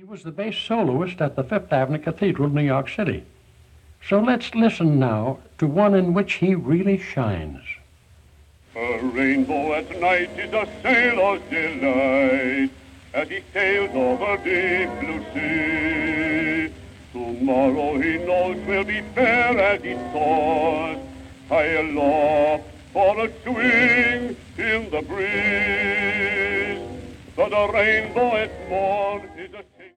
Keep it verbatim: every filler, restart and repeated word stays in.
was the bass soloist at the Fifth Avenue Cathedral, New York City. So let's listen now to one in which he really shines. A rainbow at night is a sailor's delight as he sails over deep blue sea. Tomorrow he knows will be fair as he soars high aloft for a swing in the breeze. But a rainbow at morn is a